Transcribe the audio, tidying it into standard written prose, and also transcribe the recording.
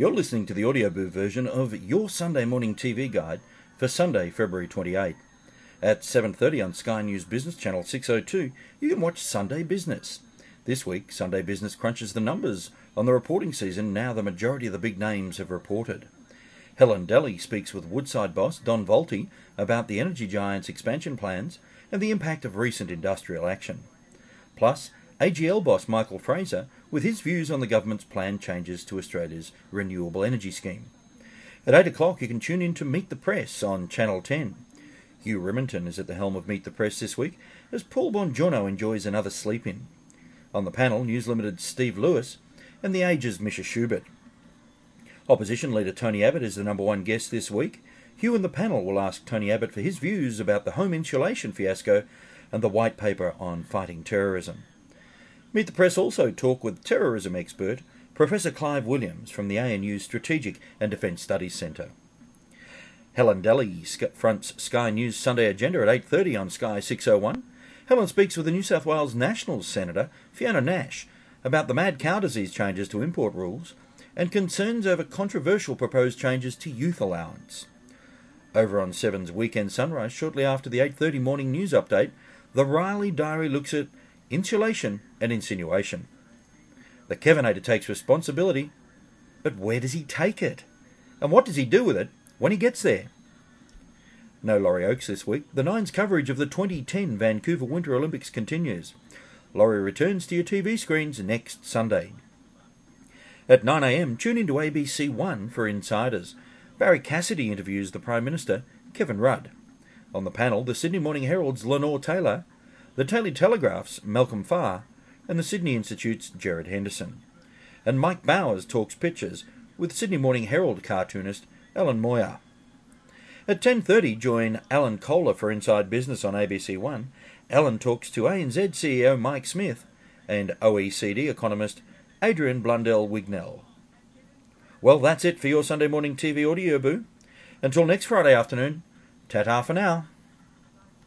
You're listening to the Audioboo version of your Sunday morning TV guide for Sunday, February 28. At 7:30 on Sky News Business Channel 602, you can watch Sunday Business. This week, Sunday Business crunches the numbers on the reporting season now the majority of the big names have reported. Helen Delly speaks with Woodside boss Don Volti about the energy giant's expansion plans and the impact of recent industrial action. Plus, AGL boss Michael Fraser with his views on the government's planned changes to Australia's renewable energy scheme. At 8 o'clock, you can tune in to Meet the Press on Channel 10. Hugh Riminton is at the helm of Meet the Press this week as Paul Bongiorno enjoys another sleep-in. On the panel, News Limited's Steve Lewis and The Age's Misha Schubert. Opposition leader Tony Abbott is the number one guest this week. Hugh and the panel will ask Tony Abbott for his views about the home insulation fiasco and the white paper on fighting terrorism. Meet the Press also talk with terrorism expert Professor Clive Williams from the ANU's Strategic and Defence Studies Centre. Helen Delly fronts Sky News Sunday Agenda at 8:30 on Sky 601. Helen speaks with the New South Wales Nationals Senator Fiona Nash about the mad cow disease changes to import rules and concerns over controversial proposed changes to youth allowance. Over on 7's Weekend Sunrise, shortly after the 8:30 morning news update, the Riley Diary looks at insulation and insinuation. The Kevinator takes responsibility, but where does he take it? And what does he do with it when he gets there? No Laurie Oakes this week. The Nine's coverage of the 2010 Vancouver Winter Olympics continues. Laurie returns to your TV screens next Sunday. At 9 a.m, tune into ABC One for Insiders. Barry Cassidy interviews the Prime Minister, Kevin Rudd. On the panel, the Sydney Morning Herald's Lenore Taylor, the Daily Telegraph's Malcolm Farr, and the Sydney Institute's Gerard Henderson. And Mike Bowers talks pictures with Sydney Morning Herald cartoonist Alan Moyer. At 10:30, join Alan Kohler for Inside Business on ABC One. Alan talks to ANZ CEO Mike Smith and OECD economist Adrian Blundell-Wignell. Well, that's it for your Sunday morning TV Audioboo. Until next Friday afternoon, ta-ta for now.